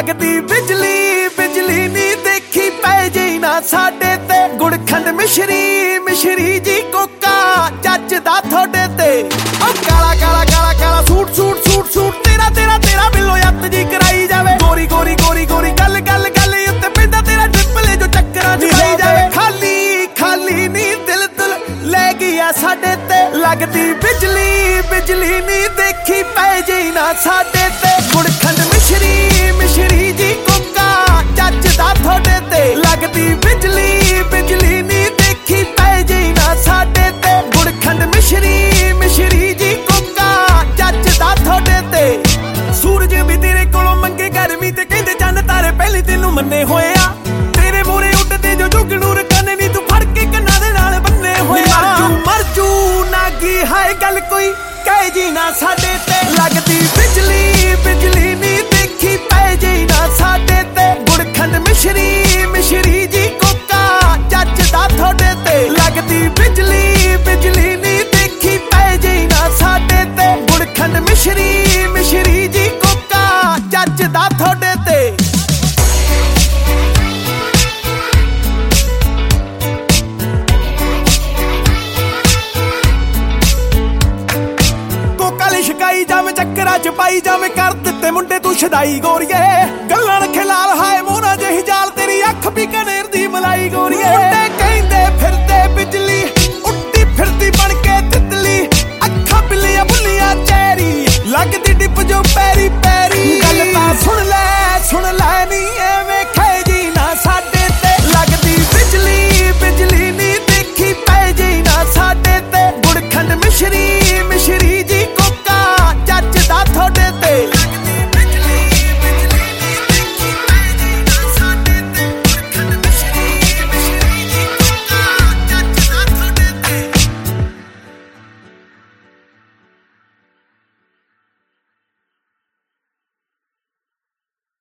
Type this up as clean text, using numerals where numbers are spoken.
लगदी बिजली बिजली नी देखी पै जे ना साडे ते गुड़ खंड मिश्री मिश्री जी कोका जचदा थोड़े ते ओ काला काला काला काला सूट सूट सूट सूट तेरा तेरा तेरा बिलो यत जी कराई जावे गोरी गोरी गोरी गोरी गल गल गल उत्ते पैंदा तेरा डिप्पले जो चक्करां च पाई जावे खाली खाली नी दिल दिल ले गया साडे ते लगदी बिजली बिजली नी देखी पै जे ना साडे ते गुड़ खंड मिश्री मिश्री जी कोका जचदा थोड़े ते लगदी बिजली बिजली नी देखी पै जे ना साडे ते गुड़ खंड मिश्री मिश्री जी कोका जचदा थोड़े ते सूरज भी तेरे कोलों मंगे गर्मी ते कहंदे चंद तारे पहले तेनू मन्ने होए आ तेरे मोरे उड्डदे जो जुगनू रकाने नी तू फड़ के कन्नां दे नाल बन्ने होए आ मरजू नागी हाय गल कोई कह जी ना साडे ते लगदी बिजली बिजली नी देखी पै जे ना साडे ते गुड़ खंड मिश्री मिश्री जी कोका जचदा थोड़े ते लगदी बिजली बिजली नी देखी पै जे ना साडे ते गुड़ खंड मिश्री मिश्री जी कोका जचदा थोड़े ते शिकाई जावे चक्करा च पाई जावे कर दिते मुंडे तू छदाई गोरीए गल्लां रखे लाल हाय मोना जेही जाल तेरी अख भी कनेर दी मलाई गोरीए